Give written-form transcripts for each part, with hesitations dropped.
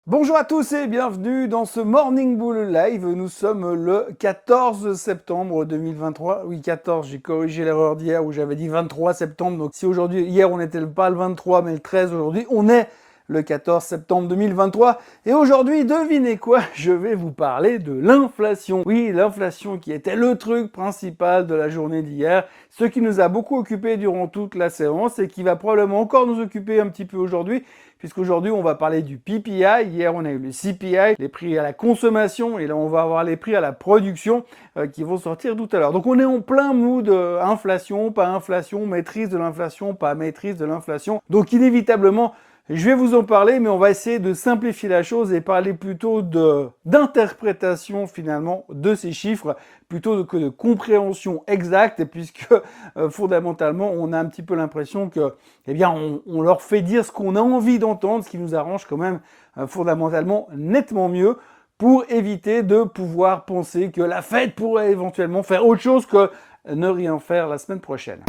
Bonjour à tous et bienvenue dans ce Morning Bull Live. Nous sommes le 14 septembre 2023. Oui, 14, j'ai corrigé l'erreur d'hier où j'avais dit 23 septembre. Donc si aujourd'hui, hier on n'était pas le 23 mais le 13 aujourd'hui, on est le 14 septembre 2023. Et aujourd'hui, devinez quoi? Je vais vous parler de l'inflation. Oui, l'inflation qui était le truc principal de la journée d'hier, ce qui nous a beaucoup occupé durant toute la séance et qui va probablement encore nous occuper un petit peu aujourd'hui, puisqu'aujourd'hui on va parler du PPI. Hier on a eu le CPI, les prix à la consommation, et là on va avoir les prix à la production qui vont sortir tout à l'heure. Donc on est en plein mood inflation, pas inflation, maîtrise de l'inflation, pas maîtrise de l'inflation. Donc inévitablement, je vais vous en parler, mais on va essayer de simplifier la chose et parler plutôt d'interprétation finalement de ces chiffres, plutôt que de compréhension exacte, puisque fondamentalement on a un petit peu l'impression que, eh bien, on leur fait dire ce qu'on a envie d'entendre, ce qui nous arrange quand même fondamentalement nettement mieux, pour éviter de pouvoir penser que la Fed pourrait éventuellement faire autre chose que ne rien faire la semaine prochaine.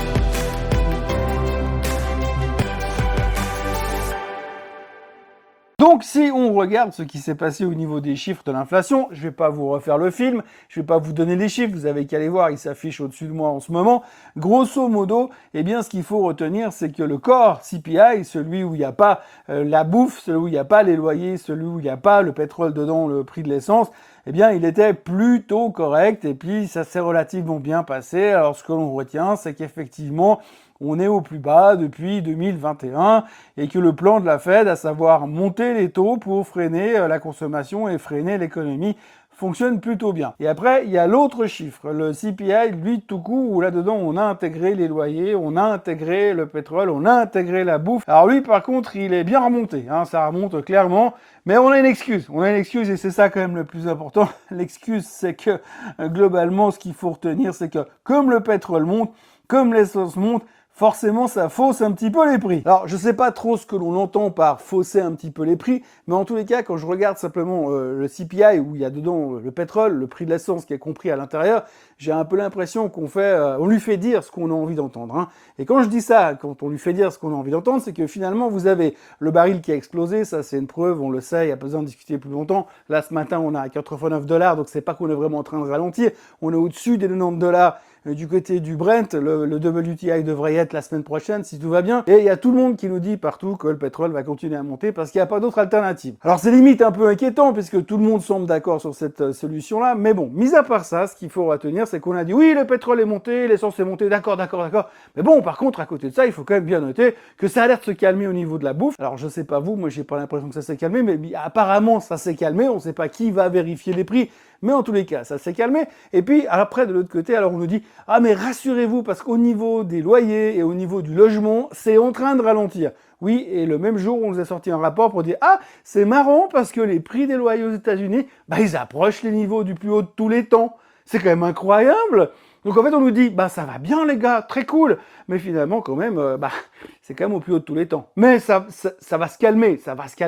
Donc si on regarde ce qui s'est passé au niveau des chiffres de l'inflation, je ne vais pas vous refaire le film, je ne vais pas vous donner les chiffres, vous avez qu'à les voir, ils s'affichent au-dessus de moi en ce moment. Grosso modo, eh bien ce qu'il faut retenir, c'est que le core CPI, celui où il n'y a pas la bouffe, celui où il n'y a pas les loyers, celui où il n'y a pas le pétrole dedans, le prix de l'essence, eh bien il était plutôt correct et puis ça s'est relativement bien passé. Alors ce que l'on retient, c'est qu'effectivement, on est au plus bas depuis 2021 et que le plan de la Fed, à savoir monter les taux pour freiner la consommation et freiner l'économie, fonctionne plutôt bien. Et après, il y a l'autre chiffre, le CPI, lui, tout court, où là-dedans, on a intégré les loyers, on a intégré le pétrole, on a intégré la bouffe. Alors lui, par contre, il est bien remonté, hein, ça remonte clairement, mais on a une excuse. On a une excuse et c'est ça quand même le plus important. L'excuse, c'est que globalement, ce qu'il faut retenir, c'est que comme le pétrole monte, comme l'essence monte, forcément, ça fausse un petit peu les prix. Alors, je sais pas trop ce que l'on entend par fausser un petit peu les prix, mais en tous les cas, quand je regarde simplement le CPI, où il y a dedans le pétrole, le prix de l'essence qui est compris à l'intérieur, j'ai un peu l'impression on lui fait dire ce qu'on a envie d'entendre. Hein. Et quand je dis ça, quand on lui fait dire ce qu'on a envie d'entendre, c'est que finalement, vous avez le baril qui a explosé, ça c'est une preuve, on le sait, il n'y a pas besoin de discuter plus longtemps. Là, ce matin, on a 89 $, donc c'est pas qu'on est vraiment en train de ralentir, on est au-dessus des 90 $ du côté du Brent, le WTI devrait y être la semaine prochaine si tout va bien. Et il y a tout le monde qui nous dit partout que le pétrole va continuer à monter parce qu'il n'y a pas d'autre alternative. Alors c'est limite un peu inquiétant puisque tout le monde semble d'accord sur cette solution-là. Mais bon, mis à part ça, ce qu'il faut retenir, c'est qu'on a dit oui, le pétrole est monté, l'essence est montée, d'accord. Mais bon, par contre, à côté de ça, il faut quand même bien noter que ça a l'air de se calmer au niveau de la bouffe. Alors je sais pas vous, moi j'ai pas l'impression que ça s'est calmé, mais apparemment ça s'est calmé. On sait pas qui va vérifier les prix. Mais en tous les cas, ça s'est calmé. Et puis après, de l'autre côté, alors on nous dit « Ah mais rassurez-vous, parce qu'au niveau des loyers et au niveau du logement, c'est en train de ralentir. » Oui, et le même jour, on nous a sorti un rapport pour dire « Ah, c'est marrant parce que les prix des loyers aux États-Unis, ils approchent les niveaux du plus haut de tous les temps. C'est quand même incroyable !» Donc en fait, on nous dit « Ça va bien les gars, très cool !» Mais finalement, quand même, c'est quand même au plus haut de tous les temps. Mais ça va se calmer,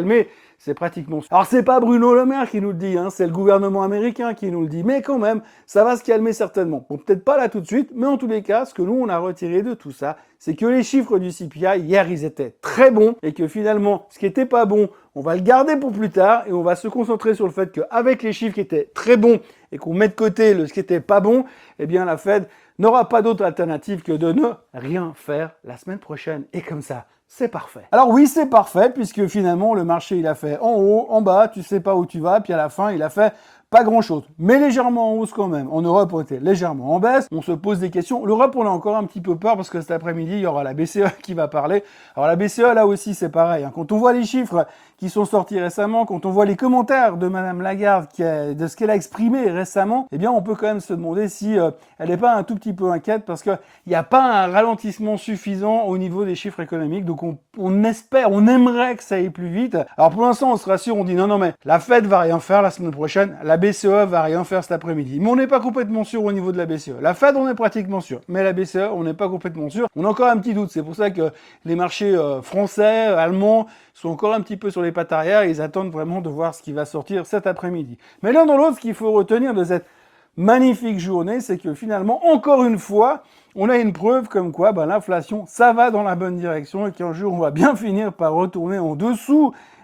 c'est pratiquement... Alors c'est pas Bruno Le Maire qui nous le dit, hein, c'est le gouvernement américain qui nous le dit, mais quand même, ça va se calmer certainement. Bon, peut-être pas là tout de suite, mais en tous les cas, ce que nous, on a retiré de tout ça, c'est que les chiffres du CPI, hier, ils étaient très bons, et que finalement, ce qui était pas bon, on va le garder pour plus tard, et on va se concentrer sur le fait qu'avec les chiffres qui étaient très bons, et qu'on met de côté ce qui était pas bon, eh bien la Fed n'aura pas d'autre alternative que de ne rien faire la semaine prochaine. Et comme ça, c'est parfait. Alors oui, c'est parfait, puisque finalement, le marché, il a fait en haut, en bas, tu sais pas où tu vas, puis à la fin, il a fait pas grand-chose, mais légèrement en hausse quand même. En Europe, on était légèrement en baisse. On se pose des questions. L'Europe, on a encore un petit peu peur parce que cet après-midi, il y aura la BCE qui va parler. Alors la BCE, là aussi, c'est pareil. Hein. Quand on voit les chiffres qui sont sortis récemment, quand on voit les commentaires de Madame Lagarde de ce qu'elle a exprimé récemment, eh bien, on peut quand même se demander si elle n'est pas un tout petit peu inquiète parce qu'il n'y a pas un ralentissement suffisant au niveau des chiffres économiques. Donc on espère, on aimerait que ça aille plus vite. Alors pour l'instant, on se rassure, on dit non, mais la Fed va rien faire la semaine prochaine. La BCE va rien faire cet après-midi. Mais on n'est pas complètement sûr au niveau de la BCE. La Fed, on est pratiquement sûr. Mais la BCE, on n'est pas complètement sûr. On a encore un petit doute. C'est pour ça que les marchés français, allemands sont encore un petit peu sur les pattes arrière. Ils attendent vraiment de voir ce qui va sortir cet après-midi. Mais l'un dans l'autre, ce qu'il faut retenir de cette magnifique journée, c'est que finalement, encore une fois, on a une preuve comme quoi l'inflation, ça va dans la bonne direction et qu'un jour, on va bien finir par retourner en dessous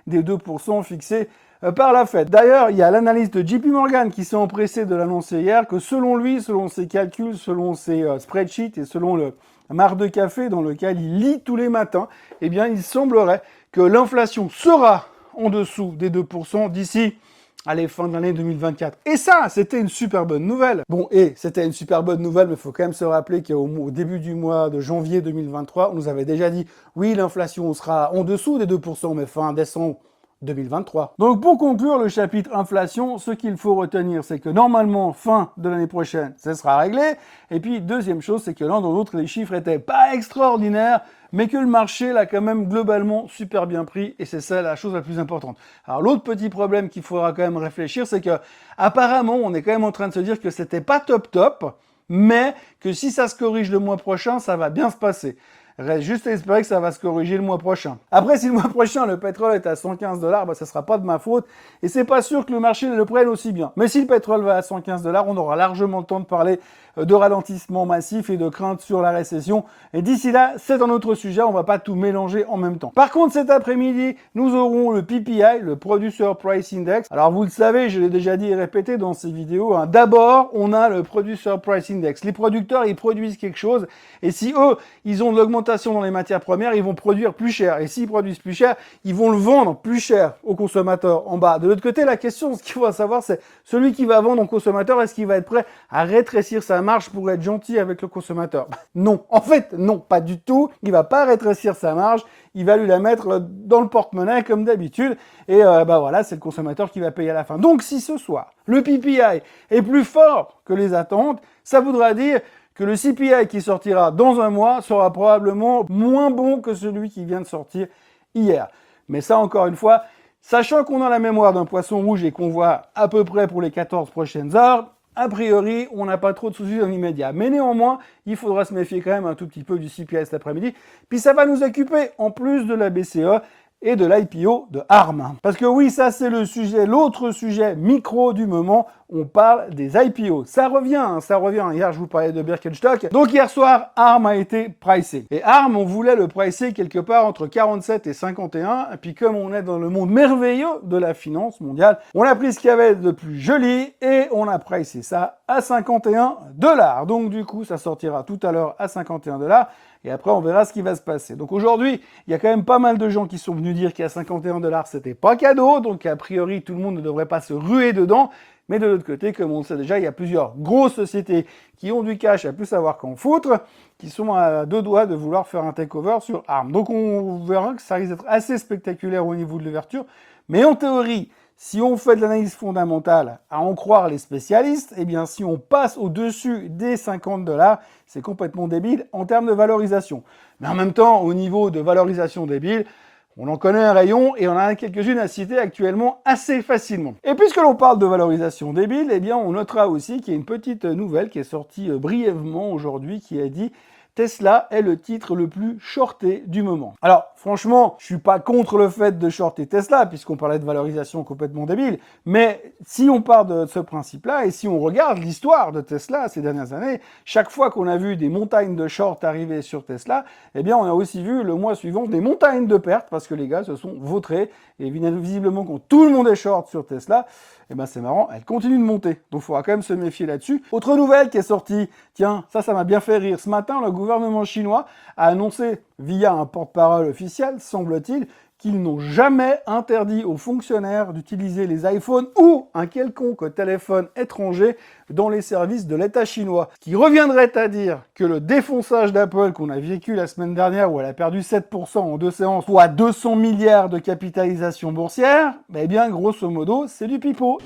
des 2% fixés par la Fed. D'ailleurs, il y a l'analyste de JP Morgan qui s'est empressé de l'annoncer hier que selon lui, selon ses calculs, selon ses spreadsheets et selon le marc de café dans lequel il lit tous les matins, eh bien, il semblerait que l'inflation sera en dessous des 2% d'ici fin de l'année 2024. Et ça, c'était une super bonne nouvelle. Bon, et c'était une super bonne nouvelle, mais il faut quand même se rappeler qu'au début du mois de janvier 2023, on nous avait déjà dit, oui, l'inflation sera en dessous des 2%, mais fin décembre 2023. Donc pour conclure le chapitre inflation, ce qu'il faut retenir, c'est que normalement, fin de l'année prochaine, ça sera réglé. Et puis, deuxième chose, c'est que l'un dans l'autre, les chiffres étaient pas extraordinaires, mais que le marché l'a quand même globalement super bien pris, et c'est ça la chose la plus importante. Alors l'autre petit problème qu'il faudra quand même réfléchir, c'est que apparemment, on est quand même en train de se dire que c'était pas top, mais que si ça se corrige le mois prochain, ça va bien se passer. Reste juste à espérer que ça va se corriger le mois prochain. Après, si le mois prochain, le pétrole est à 115 $, bah, ça sera pas de ma faute. Et c'est pas sûr que le marché le prenne aussi bien. Mais si le pétrole va à 115 $, on aura largement le temps de parler de ralentissement massif et de crainte sur la récession. Et d'ici là, c'est un autre sujet. On va pas tout mélanger en même temps. Par contre, cet après-midi, nous aurons le PPI, le Producer Price Index. Alors, vous le savez, je l'ai déjà dit et répété dans ces vidéos. Hein. D'abord, on a le Producer Price Index. Les producteurs, ils produisent quelque chose. Et si eux, ils ont de l'augmentation dans les matières premières, ils vont produire plus cher. Et s'ils produisent plus cher, ils vont le vendre plus cher aux consommateurs en bas. De l'autre côté, la question, ce qu'il faut savoir, c'est celui qui va vendre au consommateur, est-ce qu'il va être prêt à rétrécir sa marge pour être gentil avec le consommateur? Non. En fait, non, pas du tout. Il va pas rétrécir sa marge. Il va lui la mettre dans le porte-monnaie comme d'habitude. Et voilà, c'est le consommateur qui va payer à la fin. Donc, si ce soir, le PPI est plus fort que les attentes, ça voudra dire que le CPI qui sortira dans un mois sera probablement moins bon que celui qui vient de sortir hier. Mais ça, encore une fois, sachant qu'on a la mémoire d'un poisson rouge et qu'on voit à peu près pour les 14 prochaines heures, a priori, on n'a pas trop de soucis dans l'immédiat. Mais néanmoins, il faudra se méfier quand même un tout petit peu du CPI cet après-midi. Puis ça va nous occuper, en plus de la BCE, et de l'IPO de ARM. Parce que oui, ça c'est le sujet, l'autre sujet micro du moment, on parle des IPO. Ça revient. Hier, je vous parlais de Birkenstock. Donc hier soir, ARM a été pricé. Et ARM, on voulait le pricer quelque part entre 47 et 51. Et puis comme on est dans le monde merveilleux de la finance mondiale, on a pris ce qu'il y avait de plus joli et on a pricé ça à 51 $. Donc du coup, ça sortira tout à l'heure à 51 $. Et après, on verra ce qui va se passer. Donc aujourd'hui, il y a quand même pas mal de gens qui sont venus dire qu'à 51 $, c'était pas cadeau. Donc a priori, tout le monde ne devrait pas se ruer dedans. Mais de l'autre côté, comme on le sait déjà, il y a plusieurs grosses sociétés qui ont du cash à plus savoir qu'en foutre, qui sont à deux doigts de vouloir faire un takeover sur ARM. Donc on verra que ça risque d'être assez spectaculaire au niveau de l'ouverture. Mais en théorie, si on fait de l'analyse fondamentale, à en croire les spécialistes, eh bien si on passe au-dessus des 50 $, c'est complètement débile en termes de valorisation. Mais en même temps, au niveau de valorisation débile, on en connaît un rayon et on en a quelques-unes à citer actuellement assez facilement. Et puisque l'on parle de valorisation débile, eh bien on notera aussi qu'il y a une petite nouvelle qui est sortie brièvement aujourd'hui qui a dit Tesla est le titre le plus shorté du moment. Alors, franchement, je suis pas contre le fait de shorter Tesla, puisqu'on parlait de valorisation complètement débile, mais si on part de ce principe-là, et si on regarde l'histoire de Tesla ces dernières années, chaque fois qu'on a vu des montagnes de short arriver sur Tesla, eh bien, on a aussi vu le mois suivant des montagnes de pertes, parce que les gars se sont vautrés, et visiblement, quand tout le monde est short sur Tesla, eh ben c'est marrant, elle continue de monter. Donc il faudra quand même se méfier là-dessus. Autre nouvelle qui est sortie, tiens, ça m'a bien fait rire. Ce matin, le gouvernement chinois a annoncé, via un porte-parole officiel, semble-t-il, qu'ils n'ont jamais interdit aux fonctionnaires d'utiliser les iPhones ou un quelconque téléphone étranger dans les services de l'État chinois. Ce qui reviendrait à dire que le défonçage d'Apple qu'on a vécu la semaine dernière, où elle a perdu 7% en 2 séances, soit 200 milliards de capitalisation boursière, eh bien, grosso modo, c'est du pipeau.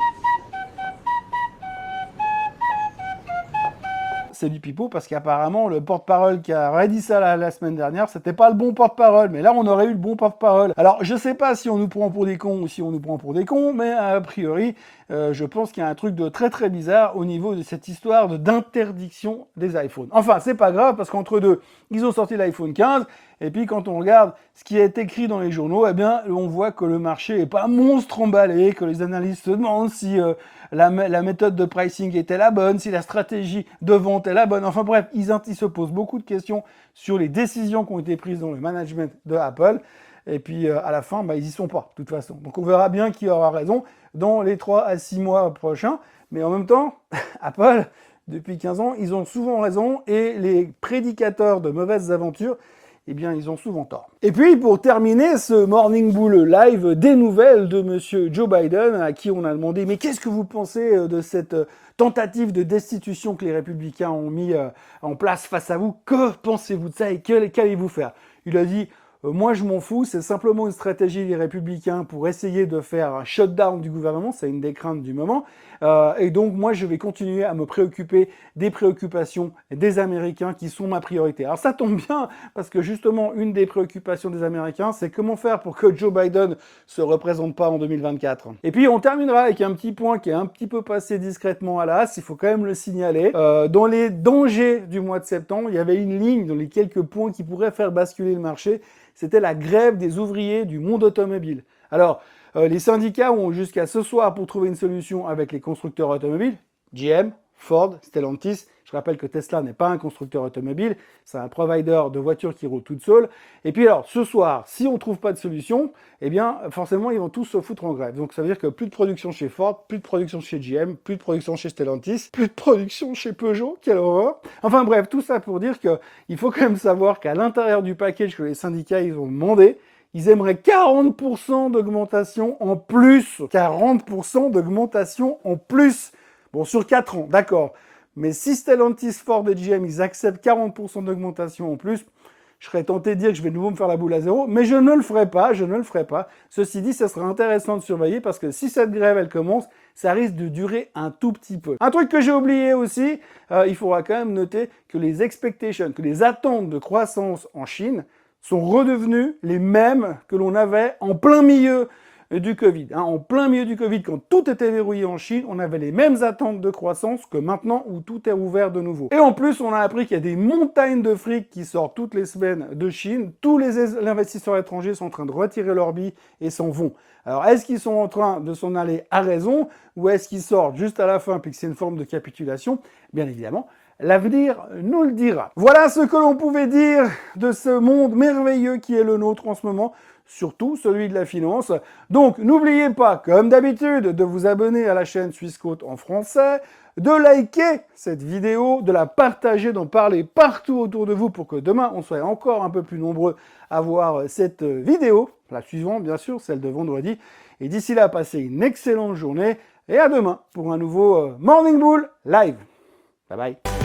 C'est du pipeau parce qu'apparemment le porte-parole qui a dit ça la semaine dernière, c'était pas le bon porte-parole, mais là on aurait eu le bon porte-parole. Alors je sais pas si on nous prend pour des cons ou si on nous prend pour des cons, mais a priori je pense qu'il y a un truc de très très bizarre au niveau de cette histoire d'interdiction des iPhones. Enfin c'est pas grave parce qu'entre deux, ils ont sorti l'iPhone 15 et puis quand on regarde ce qui est écrit dans les journaux, eh bien on voit que le marché est pas monstre emballé, que les analystes se demandent si la méthode de pricing était la bonne, si la stratégie de vente est la bonne. Enfin bref, ils se posent beaucoup de questions sur les décisions qui ont été prises dans le management de Apple. et puis à la fin, ils y sont pas, de toute façon. Donc on verra bien qui aura raison dans les 3 à 6 mois prochains, mais en même temps, Apple, depuis 15 ans, ils ont souvent raison, et les prédicateurs de mauvaises aventures, eh bien, ils ont souvent tort. Et puis, pour terminer ce Morning Bull Live, des nouvelles de monsieur Joe Biden, à qui on a demandé « Mais qu'est-ce que vous pensez de cette tentative de destitution que les républicains ont mis en place face à vous? Que pensez-vous de ça et qu'allez-vous faire ?» Il a dit moi, je m'en fous, c'est simplement une stratégie des Républicains pour essayer de faire un shutdown du gouvernement, c'est une des craintes du moment, et donc moi, je vais continuer à me préoccuper des préoccupations des Américains qui sont ma priorité. Alors ça tombe bien, parce que justement, une des préoccupations des Américains, c'est comment faire pour que Joe Biden se représente pas en 2024. Et puis, on terminera avec un petit point qui est un petit peu passé discrètement à l'as, il faut quand même le signaler. Dans les dangers du mois de septembre, il y avait une ligne dans les quelques points qui pourraient faire basculer le marché, c'était la grève des ouvriers du monde automobile. Alors, les syndicats ont jusqu'à ce soir pour trouver une solution avec les constructeurs automobiles, GM, Ford, Stellantis. Je rappelle que Tesla n'est pas un constructeur automobile, c'est un provider de voitures qui roulent toutes seules. Et puis alors, ce soir, si on ne trouve pas de solution, eh bien, forcément, ils vont tous se foutre en grève. Donc, ça veut dire que plus de production chez Ford, plus de production chez GM, plus de production chez Stellantis, plus de production chez Peugeot, quelle horreur. Enfin bref, tout ça pour dire qu'il faut quand même savoir qu'à l'intérieur du package que les syndicats, ils ont demandé, ils aimeraient 40% d'augmentation en plus. 40% d'augmentation en plus. Bon, sur 4 ans, d'accord. Mais si Stellantis, Ford et GM, ils acceptent 40% d'augmentation en plus, je serais tenté de dire que je vais de nouveau me faire la boule à zéro, mais je ne le ferai pas, je ne le ferai pas. Ceci dit, ça sera intéressant de surveiller parce que si cette grève, elle commence, ça risque de durer un tout petit peu. Un truc que j'ai oublié aussi, il faudra quand même noter que les expectations, que les attentes de croissance en Chine sont redevenues les mêmes que l'on avait en plein milieu du Covid. En plein milieu du Covid, quand tout était verrouillé en Chine, on avait les mêmes attentes de croissance que maintenant où tout est ouvert de nouveau. Et en plus, on a appris qu'il y a des montagnes de fric qui sortent toutes les semaines de Chine. Tous les investisseurs étrangers sont en train de retirer leurs billes et s'en vont. Alors, est-ce qu'ils sont en train de s'en aller à raison ou est-ce qu'ils sortent juste à la fin puis que c'est une forme de capitulation? Bien évidemment, l'avenir nous le dira. Voilà ce que l'on pouvait dire de ce monde merveilleux qui est le nôtre en ce moment, surtout celui de la finance. Donc, n'oubliez pas, comme d'habitude, de vous abonner à la chaîne Swissquote en français, de liker cette vidéo, de la partager, d'en parler partout autour de vous pour que demain, on soit encore un peu plus nombreux à voir cette vidéo, la suivante bien sûr, celle de vendredi. Et d'ici là, passez une excellente journée et à demain pour un nouveau Morning Bull Live. Bye bye.